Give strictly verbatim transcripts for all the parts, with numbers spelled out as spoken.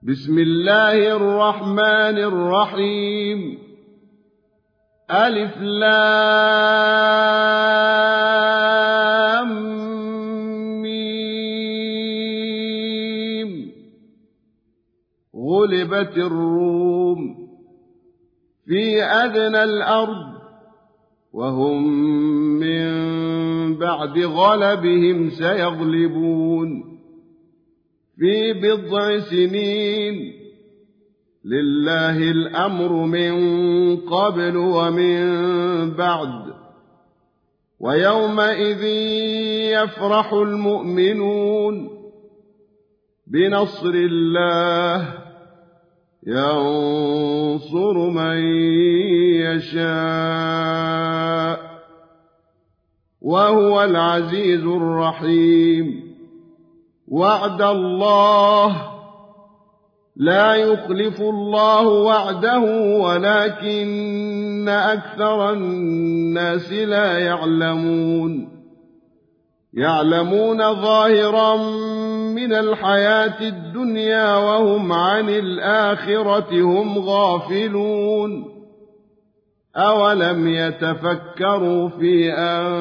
بسم الله الرحمن الرحيم. ألف لام ميم. غلبت الروم في أدنى الأرض وهم من بعد غلبهم سيغلبون في بضع سنين. لله الأمر من قبل ومن بعد. ويومئذ يفرح المؤمنون بنصر الله ينصر من يشاء وهو العزيز الرحيم. وعد الله لا يخلف الله وعده ولكن أكثر الناس لا يعلمون. يعلمون ظاهرا من الحياة الدنيا وهم عن الآخرة هم غافلون. أولم يتفكروا في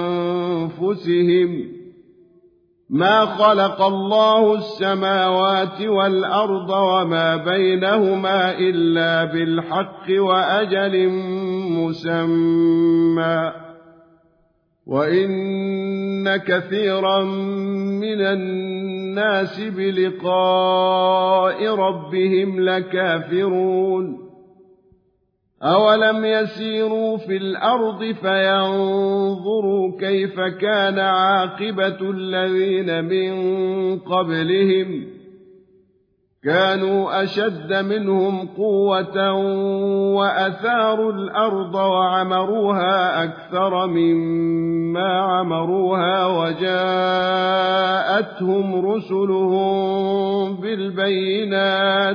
أنفسهم ما خلق الله السماوات والأرض وما بينهما إلا بالحق وأجل مسمى وإن كثيرا من الناس بلقاء ربهم لكافرون. أولم يسيروا في الأرض فينظروا كيف كان عاقبة الذين من قبلهم كانوا أشد منهم قوة وأثاروا الأرض وعمروها أكثر مما عمروها وجاءتهم رسلهم بالبينات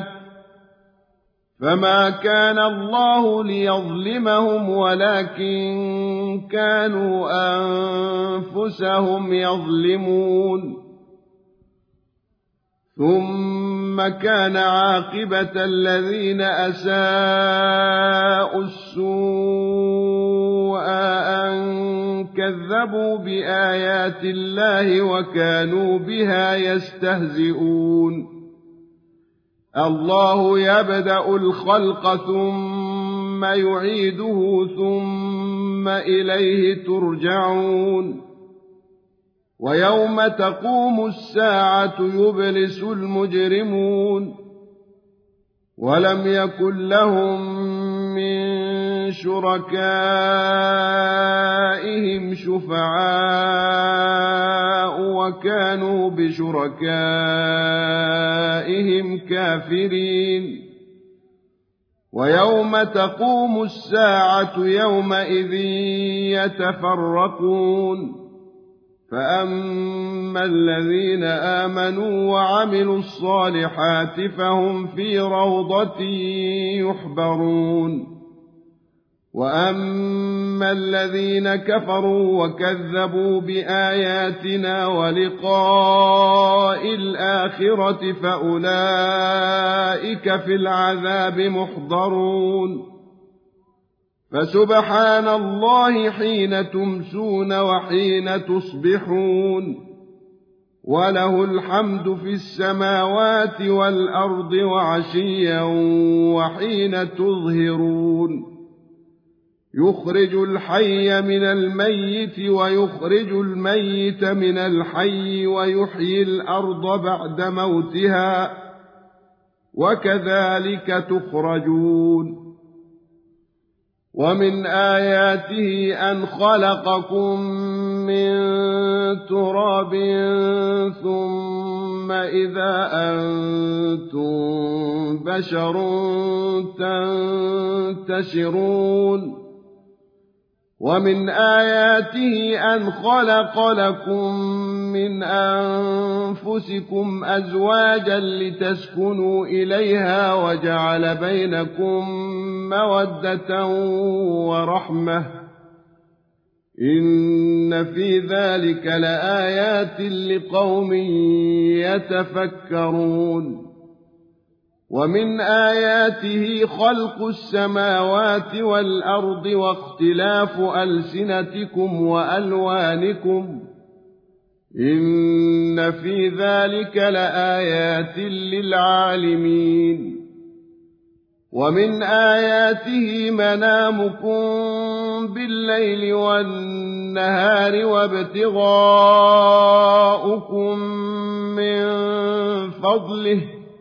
فما كان الله ليظلمهم ولكن كانوا أنفسهم يظلمون. ثم كان عاقبة الذين أساءوا السوء أن كذبوا بآيات الله وكانوا بها يستهزئون. الله يبدأ الخلق ثم يعيده ثم إليه ترجعون. ويوم تقوم الساعة يبلس المجرمون ولم يكن لهم من شركائهم شفعاء وكانوا بشركائهم كافرين. ويوم تقوم الساعة يومئذ يتفرقون فأما الذين آمنوا وعملوا الصالحات فهم في روضة يحبرون. وأما الذين كفروا وكذبوا بآياتنا ولقاء الآخرة فأولئك في العذاب محضرون. فسبحان الله حين تمسون وحين تصبحون وله الحمد في السماوات والأرض وعشيا وحين تظهرون. يخرج الحي من الميت ويخرج الميت من الحي ويحيي الأرض بعد موتها وكذلك تخرجون. ومن آياته أن خلقكم من تراب ثم إذا أنتم بشر تنتشرون. ومن آياته أن خلق لكم من أنفسكم أزواجا لتسكنوا إليها وجعل بينكم مودة ورحمة إن في ذلك لآيات لقوم يتفكرون ومن آياته خلق السماوات والأرض واختلاف ألسنتكم وألوانكم إن في ذلك لآيات للعالمين ومن آياته منامكم بالليل والنهار وابتغاؤكم من فضله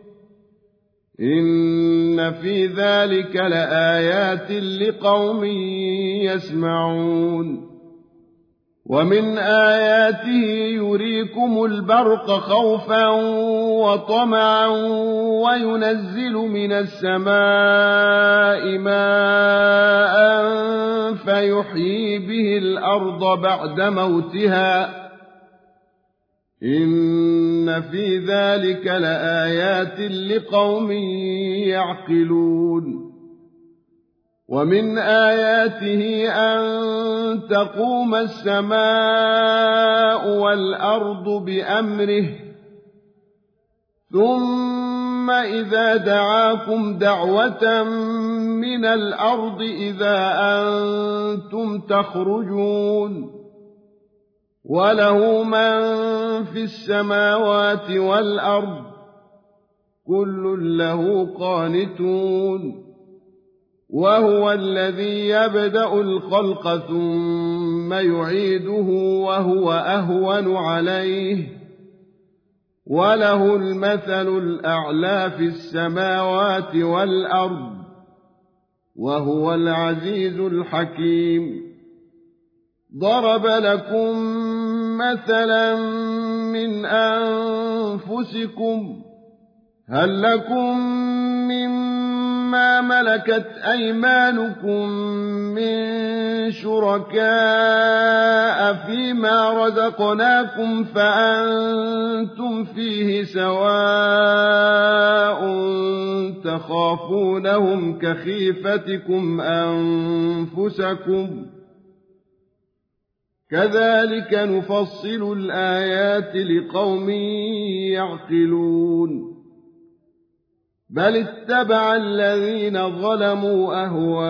إن في ذلك لآيات لقوم يسمعون ومن آياته يريكم البرق خوفا وطمعا وينزل من السماء ماء فيحيي به الأرض بعد موتها إن في ذلك لآيات لقوم يعقلون ومن آياته أن تقوم السماء والأرض بأمره ثم إذا دعاكم دعوة من الأرض إذا أنتم تخرجون وله من في السماوات والأرض كل له قانتون وهو الذي يبدأ الخلق ثم يعيده وهو أهون عليه وله المثل الأعلى في السماوات والأرض وهو العزيز الحكيم ضرب لكم مثلا من أنفسكم هل لكم مما ملكت أيمانكم من شركاء فيما رزقناكم فأنتم فيه سواء تخافونهم كخيفتكم أنفسكم كذلك نفصل الآيات لقوم يعقلون بل اتبع الذين ظلموا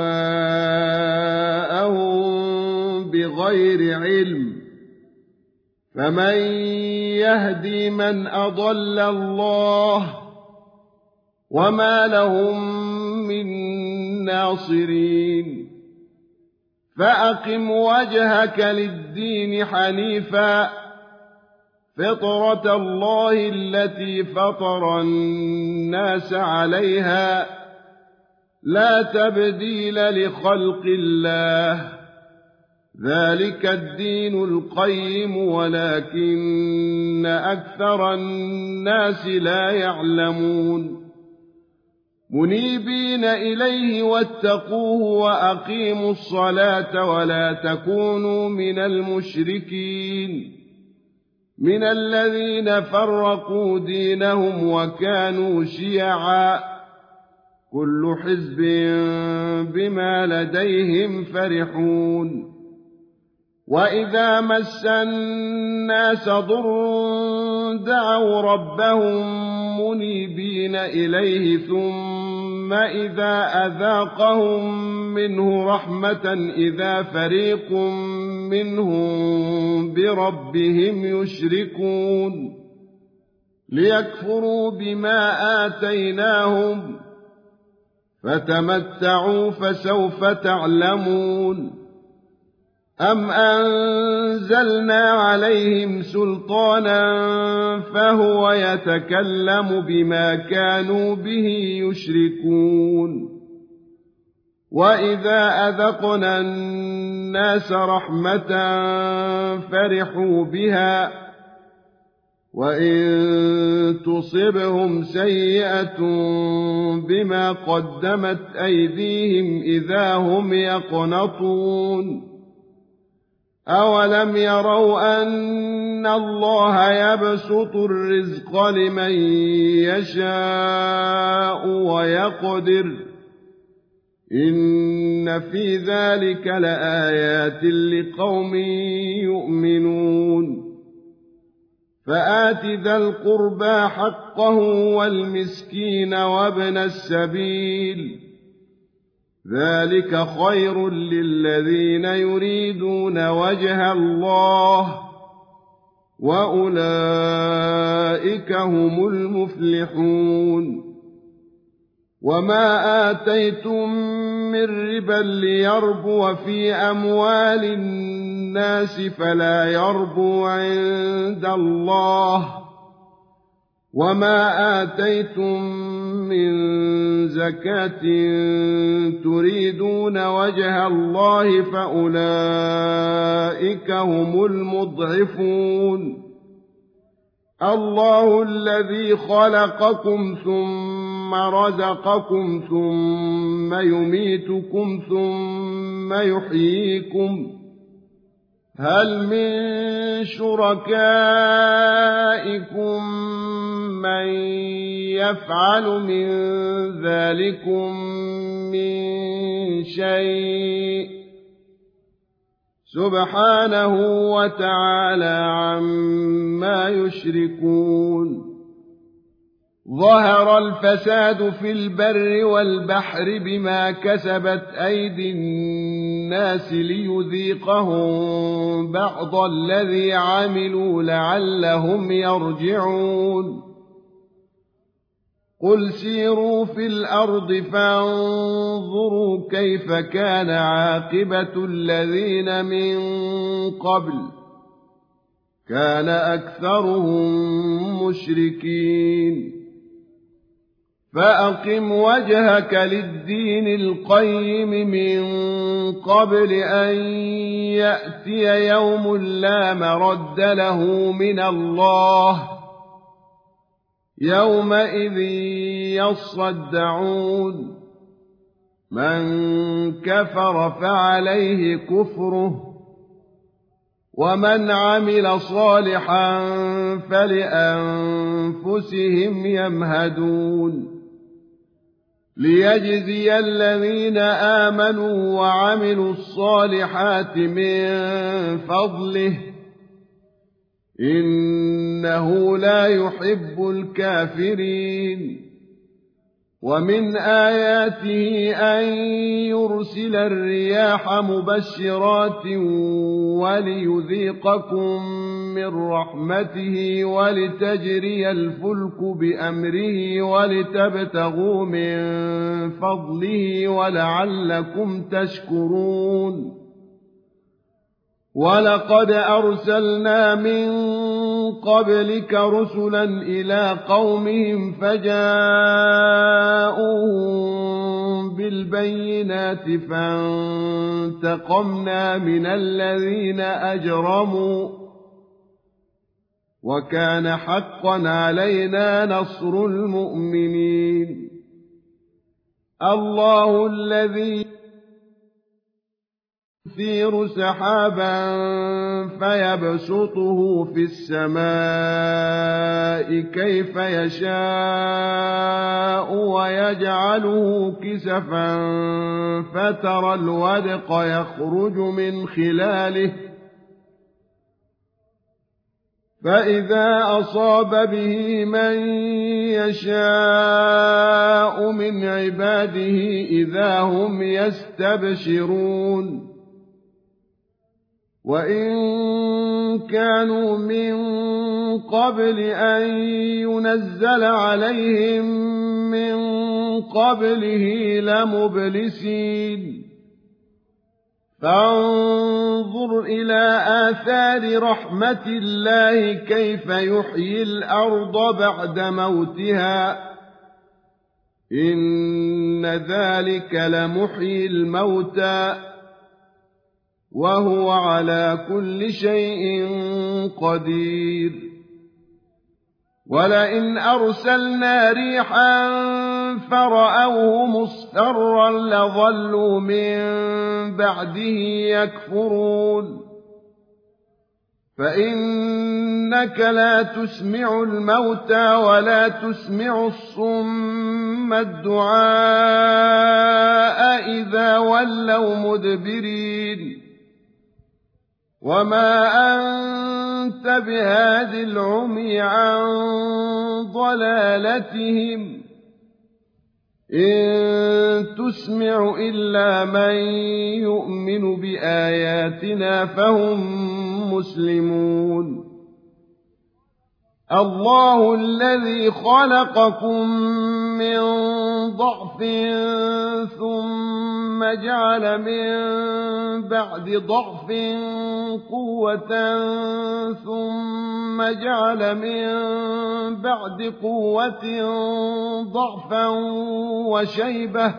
أهواءهم بغير علم فمن يهدي من أضل الله وما لهم من ناصرين فأقم وجهك للدين حنيفا فطرة الله التي فطر الناس عليها لا تبديل لخلق الله ذلك الدين القيم ولكن أكثر الناس لا يعلمون منيبين إليه واتقوه وأقيموا الصلاة ولا تكونوا من المشركين من الذين فرقوا دينهم وكانوا شيعا كل حزب بما لديهم فرحون وإذا مس الناس ضر دعوا ربهم منيبين إليه ثم إذا أذاقهم منه رحمة إذا فريق منهم بربهم يشركون ليكفروا بما آتيناهم فتمتعوا فسوف تعلمون أم أنزلنا عليهم سلطانا فهو يتكلم بما كانوا به يشركون وإذا أذقنا الناس رحمة فرحوا بها وإن تصبهم سيئة بما قدمت أيديهم إذا هم يقنطون أولم يروا أن الله يبسط الرزق لمن يشاء ويقدر إن في ذلك لآيات لقوم يؤمنون فآت ذا القربى حقه والمسكين وابن السبيل ذلك خير للذين يريدون وجه الله وأولئك هم المفلحون وما آتيتم من ربا ليربو في أموال الناس فلا يربو عند الله وما آتيتم من زكاة تريدون وجه الله فأولئك هم المضعفون الله الذي خلقكم ثم رزقكم ثم يميتكم ثم يحييكم هل من شركائكم من يفعل من ذلكم من شيء سبحانه وتعالى عما يشركون ظهر الفساد في البر والبحر بما كسبت أيدي الناس ليذيقهم بعض الذي عملوا لعلهم يرجعون قل سيروا في الأرض فانظروا كيف كان عاقبة الذين من قبل كان أكثرهم مشركين فأقم وجهك للدين القيم من قبل أن يأتي يوم لا مرد له من الله يومئذ يصدعون من كفر فعليه كفره ومن عمل صالحا فلأنفسهم يمهدون ليجزي الذين آمنوا وعملوا الصالحات من فضله إنه لا يحب الكافرين ومن آياته أن يرسل الرياح مبشرات وليذيقكم من رحمته ولتجري الفلك بأمره ولتبتغوا من فضله ولعلكم تشكرون ولقد أرسلنا من قبلك رسلا إلى قومهم فجاءوهم بالبينات فانتقمنا من الذين أجرموا وكان حقا علينا نصر المؤمنين الله الذي يثير سحابا فيبسطه في السماء كيف يشاء ويجعله كسفا فترى الودق يخرج من خلاله فإذا أصاب به من يشاء من عباده إذا هم يستبشرون وإن كانوا من قبل أن ينزل عليهم من قبله لمبلسين فانظر إلى آثار رحمة الله كيف يحيي الأرض بعد موتها إن ذلك لمحيي الموتى وهو على كل شيء قدير ولئن أرسلنا ريحا فرأوه مصفرا لظلوا من بعده يكفرون فإنك لا تسمع الموتى ولا تسمع الصم الدعاء إذا ولوا مدبرين وما أنت بهاد العمي عن ضلالتهم إن تسمع إلا من يؤمن بآياتنا فهم مسلمون الله الذي خلقكم من ضعف ثم جعل من بعد ضعف قوة ثم جعل من بعد قوة ضعفا وشيبة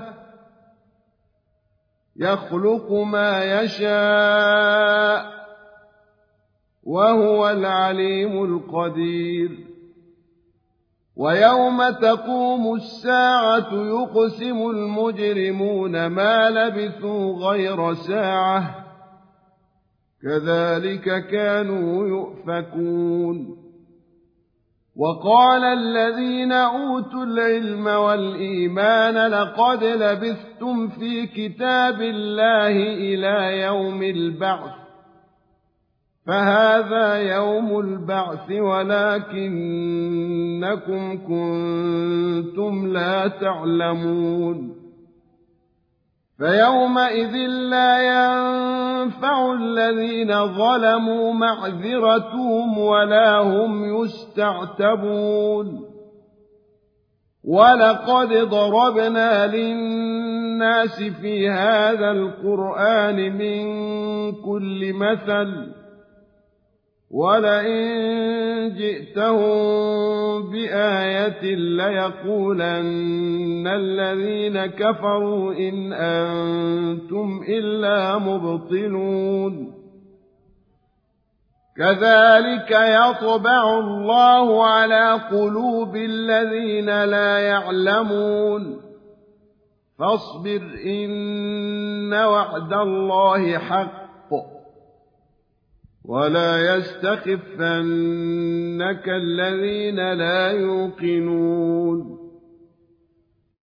يخلق ما يشاء وهو العليم القدير ويوم تقوم الساعة يقسم المجرمون ما لبثوا غير ساعة كذلك كانوا يؤفكون وقال الذين أوتوا العلم والإيمان لقد لبثتم في كتاب الله إلى يوم البعث فهذا يوم البعث ولكنكم كنتم لا تعلمون فيومئذ لا ينفع الذين ظلموا معذرتهم ولا هم يستعتبون ولقد ضربنا للناس في هذا القرآن من كل مثل ولئن جئتهم بآية ليقولن الذين كفروا إن أنتم إلا مبطلون كذلك يطبع الله على قلوب الذين لا يعلمون فاصبر إن وعد الله حق ولا يستخفنك الذين لا يوقنون